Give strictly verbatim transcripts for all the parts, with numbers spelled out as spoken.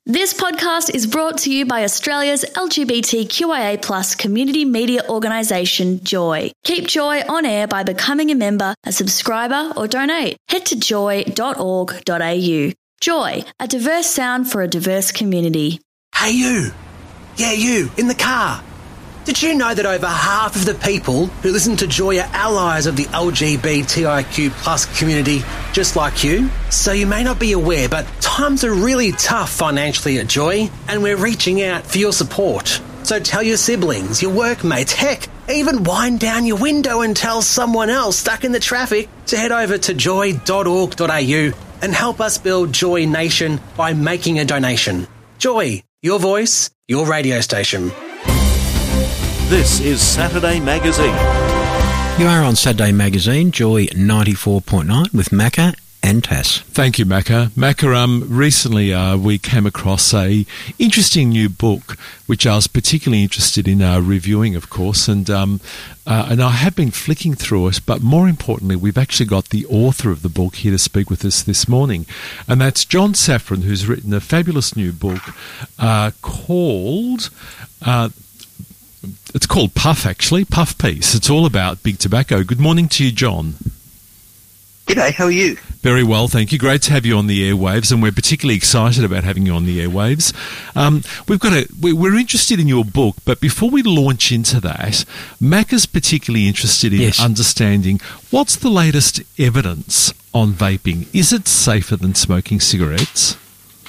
This podcast is brought to you by Australia's L G B T Q I A plus community media organisation, Joy. Keep Joy on air by becoming a member, a subscriber or donate. Head to joy dot org dot a u. Joy, a diverse sound for a diverse community. Hey you! Yeah, you, in the car. Did you know that over half of the people who listen to Joy are allies of the L G B T I Q plus community, just like you? So you may not be aware, but times are really tough financially at Joy, and we're reaching out for your support. So tell your siblings, your workmates, heck, even wind down your window and tell someone else stuck in the traffic to head over to joy dot org dot a u and help us build Joy Nation by making a donation. Joy, your voice, your radio station. This is Saturday Magazine. You are on Saturday Magazine, Joy ninety-four point nine with Macca and Tass. Thank you, Macca. Macca, um, recently uh, we came across a interesting new book, which I was particularly interested in uh, reviewing, of course, and um, uh, and I have been flicking through it, but more importantly, we've actually got the author of the book here to speak with us this morning, and that's John Safran, who's written a fabulous new book uh, called... Uh, It's called Puff, actually, Puff Piece. It's all about big tobacco. Good morning to you, John. G'day, how are you? Very well, thank you. Great to have you on the airwaves, and we're particularly excited about having you on the airwaves. Um, we've got a, we're interested in your book, but before we launch into that, Mac is particularly interested in yes. understanding what's the latest evidence on vaping. Is it safer than smoking cigarettes?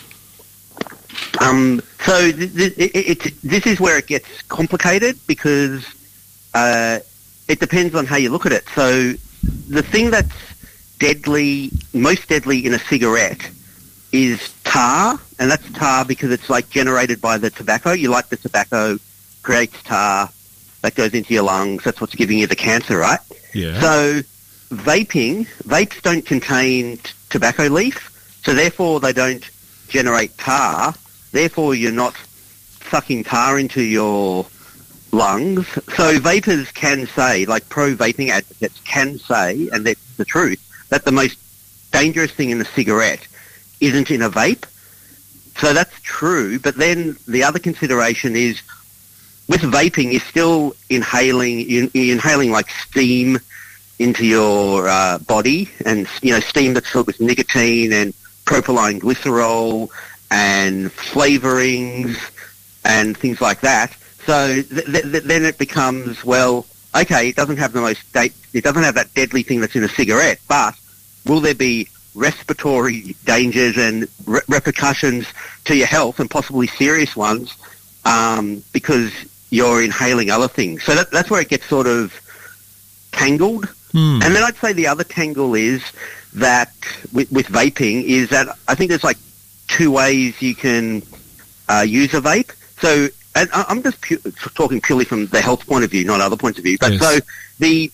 Um, so th- th- it, it, this is where it gets complicated because uh, it depends on how you look at it. So the thing that's deadly, most deadly in a cigarette is tar, and that's tar because it's like generated by the tobacco. You light the tobacco, creates tar, that goes into your lungs. That's what's giving you the cancer, right? Yeah. So vaping, vapes don't contain t- tobacco leaf, so therefore they don't generate tar. Therefore, you're not sucking tar into your lungs. So vapors can say, like pro-vaping advocates can say, and that's the truth, that the most dangerous thing in a cigarette isn't in a vape. So that's true. But then the other consideration is with vaping, you're still inhaling, you're, you're inhaling like steam into your uh, body, and, you know, steam that's filled with nicotine and propylene glycerol and flavourings and things like that. So th- th- then it becomes, well, okay, it doesn't have the most, da- it doesn't have that deadly thing that's in a cigarette, but will there be respiratory dangers and re- repercussions to your health, and possibly serious ones, um, because you're inhaling other things? So that, that's where it gets sort of tangled. Hmm. And then I'd say the other tangle is that with, with vaping is that I think there's like two ways you can uh, use a vape. So and I'm just pu- talking purely from the health point of view, not other points of view. But yes. so the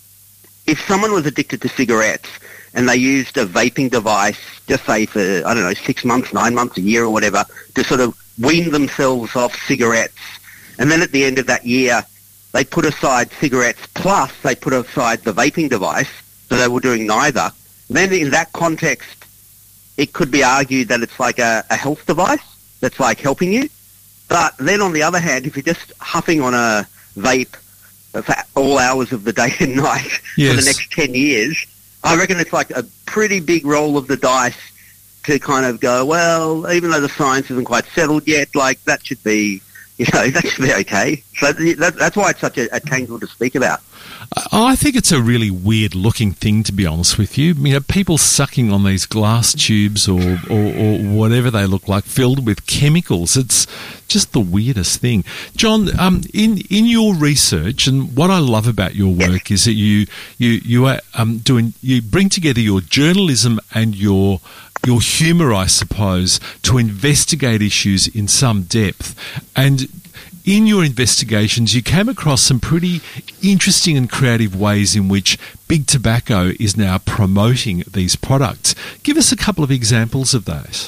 if someone was addicted to cigarettes and they used a vaping device, just say for, I don't know, six months, nine months, a year or whatever, to sort of wean themselves off cigarettes, and then at the end of that year they put aside cigarettes plus they put aside the vaping device, so they were doing neither, then in that context it could be argued that it's like a, a health device that's like helping you. But then on the other hand, if you're just huffing on a vape for all hours of the day and night yes. for the next ten years, I reckon it's like a pretty big roll of the dice to kind of go, well, even though the science isn't quite settled yet, like that should be, you know, that should be okay. So that, that's why it's such a, a tangle to speak about. I think it's a really weird-looking thing, to be honest with you. You know, people sucking on these glass tubes or, or, or whatever they look like, filled with chemicals. It's just the weirdest thing. John, um, in in your research, and what I love about your work is that you you you are um, doing you bring together your journalism and your your humour, I suppose, to investigate issues in some depth. And in your investigations, you came across some pretty interesting and creative ways in which Big Tobacco is now promoting these products. Give us a couple of examples of those.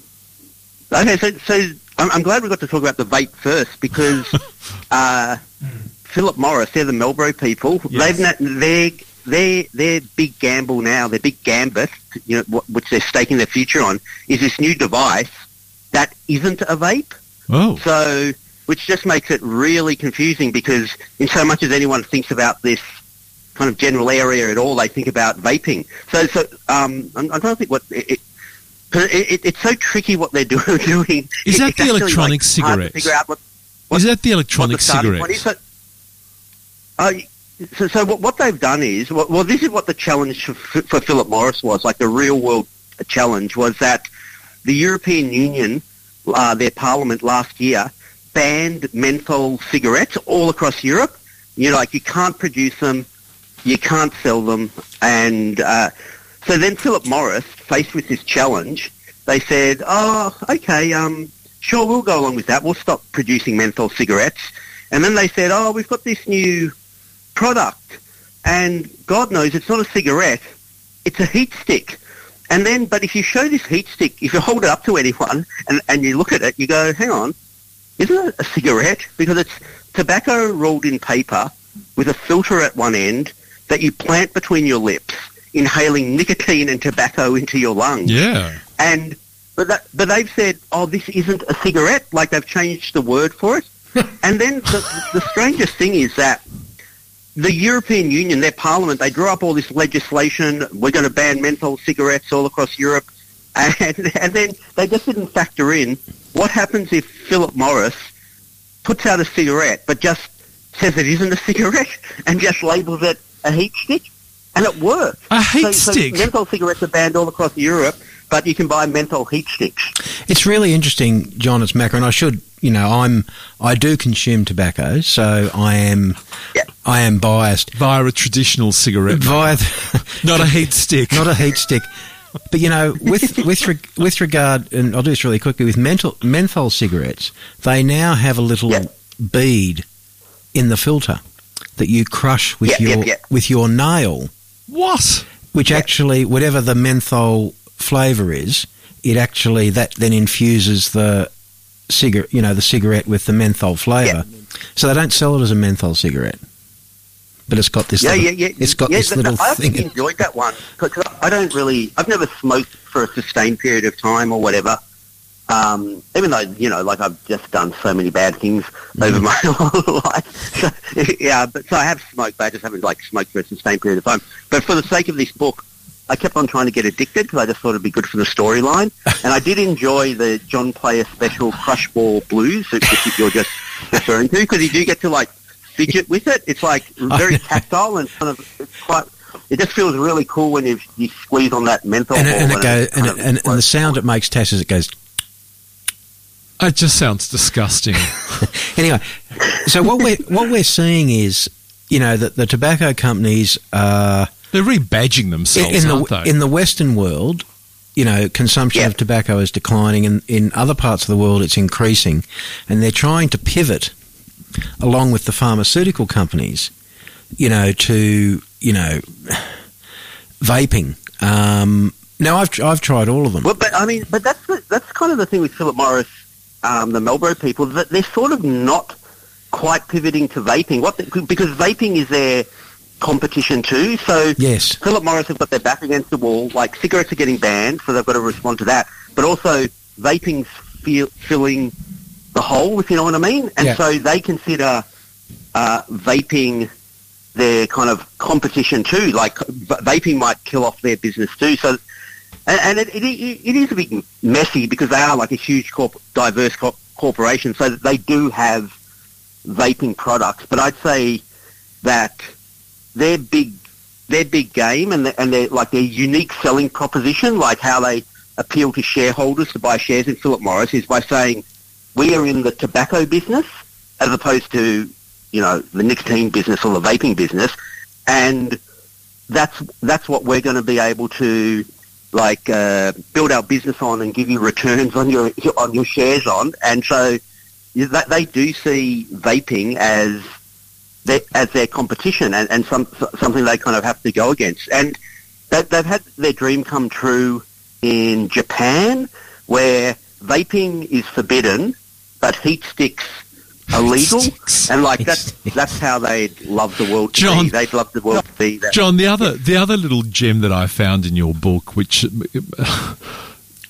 Okay, so, so I'm, I'm glad we got to talk about the vape first, because uh, Philip Morris, they're the Marlboro people. Yes. They've their their their big gamble now, their big gambit, you know, which they're staking their future on, is this new device that isn't a vape. Oh. So, which just makes it really confusing because in so much as anyone thinks about this kind of general area at all, they think about vaping. So, so um, I'm, I don't think what it, it, it, it's so tricky what they're do, doing. Is that it's the electronic like hard to cigarettes? figure out what, what, is that the electronic what the starting point cigarettes? is. So, uh, so, so what, what they've done is, well, well, this is what the challenge for, for Philip Morris was, like the real world challenge was that the European Union, uh, their parliament last year, banned menthol cigarettes all across Europe. You know, like you can't produce them, you can't sell them, and uh, so then Philip Morris, faced with this challenge, they said, "Oh, okay, um, sure, we'll go along with that. We'll stop producing menthol cigarettes." And then they said, "Oh, we've got this new product, and God knows it's not a cigarette; it's a heat stick." And then, but if you show this heat stick, if you hold it up to anyone and, and you look at it, you go, "Hang on, isn't it a cigarette?" Because it's tobacco rolled in paper with a filter at one end that you plant between your lips, inhaling nicotine and tobacco into your lungs. Yeah. And but that, but they've said, "Oh, this isn't a cigarette." Like they've changed the word for it. And then the, the strangest thing is that the European Union, their parliament, they draw up all this legislation. We're going to ban menthol cigarettes all across Europe, and and then they just didn't factor in what happens if Philip Morris puts out a cigarette but just says it isn't a cigarette and just labels it a heat stick, and it works. A heat so, stick? So menthol cigarettes are banned all across Europe, but you can buy menthol heat sticks. It's really interesting, John. It's Macca, and I should, you know, I'm, I do consume tobacco, so I am, Yeah. I am biased Via a traditional cigarette. via, the, Not a heat stick. not a heat stick. But you know, with with re- with regard, and I'll do this really quickly, with menthol menthol cigarettes, they now have a little Yeah. bead in the filter that you crush with Yeah, yeah, your yeah. with your nail, What? which actually, whatever the menthol flavour is, it actually that then infuses the cigarette, you know, the cigarette with the menthol flavour. So they don't sell it as a menthol cigarette, but it's got this. Yeah, little, yeah, yeah. It's got yeah, this th- little I thing. actually enjoyed that one because I don't really, I've never smoked for a sustained period of time or whatever. Um, even though, you know, like I've just done so many bad things over my whole life. So, yeah, but so I have smoked, but I just haven't like smoked for a sustained period of time. But for the sake of this book, I kept on trying to get addicted because I just thought it'd be good for the storyline. And I did enjoy the John Player special Crush Ball Blues, which you're just referring to, because you do get to like fidget with it. It's like very tactile and kind of it's quite. It just feels really cool when you, you squeeze on that menthol and it, ball. and it and goes, it and, kind it, of and, and the floats sound forward. it makes, Tass, is it goes. It just sounds disgusting. Anyway, so what we're what we're seeing is, you know, that the tobacco companies are They're rebadging themselves, in aren't the they? in the Western world. You know, consumption Yeah. of tobacco is declining, and in other parts of the world, it's increasing, and they're trying to pivot along with the pharmaceutical companies. You know, to you know, vaping. Um, now, I've I've tried all of them. Well, but I mean, but that's the, that's kind of the thing with Philip Morris, um, the Marlboro people, that they're sort of not quite pivoting to vaping. What the, because vaping is their competition too. So Yes. Philip Morris have got their back against the wall. Like cigarettes are getting banned, so they've got to respond to that. But also vaping's feel, filling the hole, if you know what I mean. And Yeah. so they consider uh, vaping their kind of competition too. Like v- vaping might kill off their business too. So, and, and it, it, it is a bit messy because they are like a huge corp- diverse corp- corporation. So that they do have vaping products, but I'd say that their big, their big game and the, and their like their unique selling proposition, like how they appeal to shareholders to buy shares in Philip Morris, is by saying we are in the tobacco business as opposed to, you know, the nicotine business or the vaping business, and that's that's what we're going to be able to like uh, build our business on and give you returns on your on your shares on, and so you- that they do see vaping as their, as their competition and, and some something they kind of have to go against, and they, they've had their dream come true in Japan, where vaping is forbidden, but heat sticks are legal, sticks. and like that's that's how they'd love the world to John- be. They'd love the world to be that. John, the other the other little gem that I found in your book, which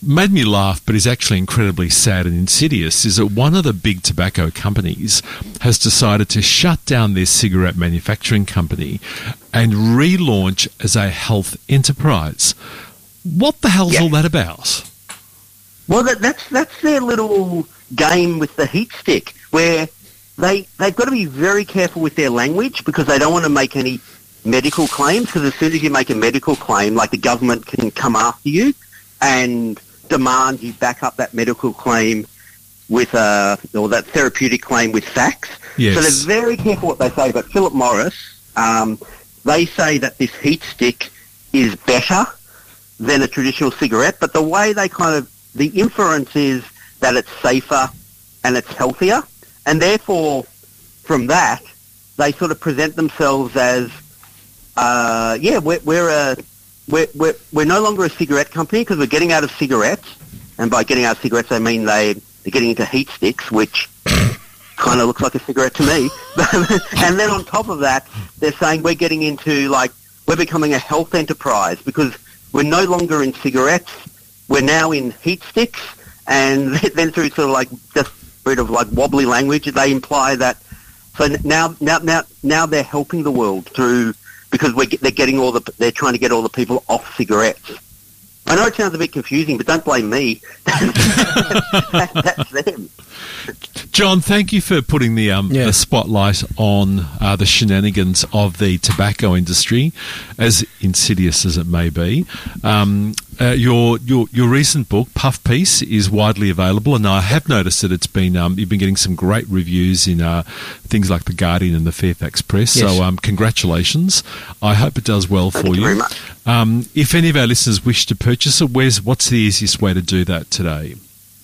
made me laugh, but is actually incredibly sad and insidious, is that one of the big tobacco companies has decided to shut down their cigarette manufacturing company and relaunch as a health enterprise. What the hell's Yeah. all that about? Well, that, that's that's their little game with the heat stick, where they they've got to be very careful with their language because they don't want to make any medical claims. Because as soon as you make a medical claim, like the government can come after you and demand you back up that medical claim with a or that therapeutic claim with facts. Yes. So they're very careful what they say. But Philip Morris, um, they say that this heat stick is better than a traditional cigarette, but the way they kind of the inference is that it's safer and it's healthier, and therefore, from that, they sort of present themselves as, uh, yeah, we're we're, a, we're we're we're no longer a cigarette company because we're getting out of cigarettes, and by getting out of cigarettes, they mean they they're getting into heat sticks, which kind of looks like a cigarette to me. And then on top of that, they're saying we're getting into like we're becoming a health enterprise because we're no longer in cigarettes. We're now in heat sticks, and then through sort of like just a bit of like wobbly language, they imply that. So now, now, now, now they're helping the world through because we're, they're getting all the they're trying to get all the people off cigarettes. I know it sounds a bit confusing, but don't blame me. That's them. John, thank you for putting the um, Yeah. the spotlight on uh, the shenanigans of the tobacco industry, as insidious as it may be. Um, uh, your your your recent book, Puff Piece, is widely available, and I have noticed that it's been um, you've been getting some great reviews in uh, things like the Guardian and the Fairfax Press. Yes. So um, congratulations! I hope it does well Thank for you you. very much. Um, if any of our listeners wish to purchase it, where's what's the easiest way to do that today?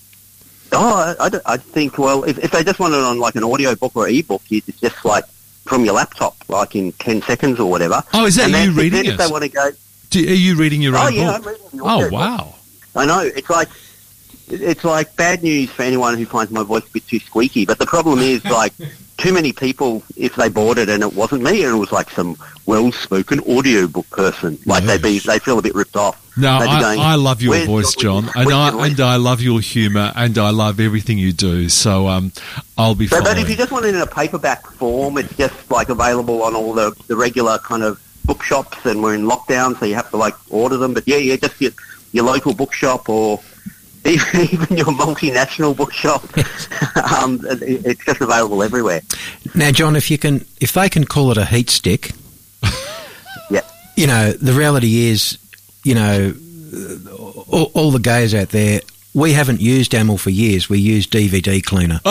Oh, I, I, I think, well, if, if they just want it on like an audio book or e-book, it's just like from your laptop, like in ten seconds or whatever. Oh, is that and you then, reading then it? if they want to go, Do, are you reading your oh own yeah, book? I'm reading the Oh, audio book. wow. I know, it's like, it's like bad news for anyone who finds my voice a bit too squeaky, but the problem is like too many people, if they bought it and it wasn't me and it was like some well-spoken audiobook person, like they'd be, they feel a bit ripped off. No, They'd be I, going, I love your "Where's voice, your- John, and where's I your voice?" and I love your humour, and I love everything you do. So um, I'll be So, fine. but if you just want it in a paperback form, it's just like available on all the, the regular kind of bookshops, and we're in lockdown, so you have to like order them. But yeah, yeah, just your, your local bookshop or even, even your multinational bookshop. um, it, it's just available everywhere. Now, John, if you can, if they can call it a heat stick, Yeah. you know, the reality is, you know, all, all the gays out there, we haven't used Amyl for years. We use D V D cleaner.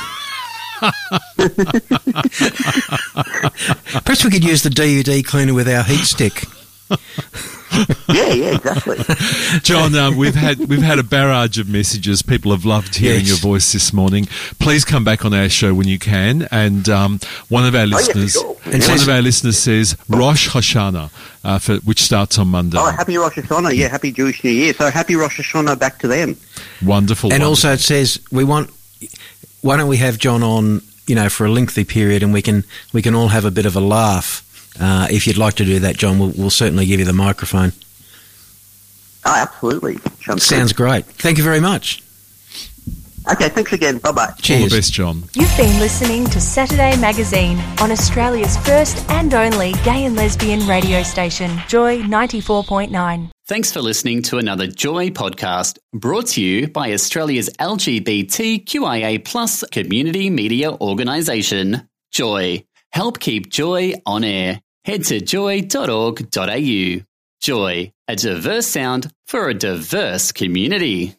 Perhaps we could use the D V D cleaner with our heat stick. Yeah, yeah, exactly. John, um, we've had we've had a barrage of messages. People have loved hearing Yes. your voice this morning. Please come back on our show when you can. And um, one of our yeah, listeners, sure. one And says- of our listeners says Rosh Hashanah, uh, for, which starts on Monday. Oh, happy Rosh Hashanah. Yeah, happy Jewish New Year. So happy Rosh Hashanah back to them. Wonderful. And wonderful. also it says we want. Why don't we have John on, you know, for a lengthy period, and we can we can all have a bit of a laugh. Uh, if you'd like to do that, John, we'll, we'll certainly give you the microphone. Oh, absolutely. Sounds Sounds great. Thank you very much. good. Okay, thanks again. Bye-bye. all Cheers. the best, John. You've been listening to Saturday Magazine on Australia's first and only gay and lesbian radio station, Joy ninety-four point nine. Thanks for listening to another Joy podcast brought to you by Australia's L G B T Q I A plus community media organisation, Joy. Help keep Joy on air. Head to joy dot org dot a u. Joy, a diverse sound for a diverse community.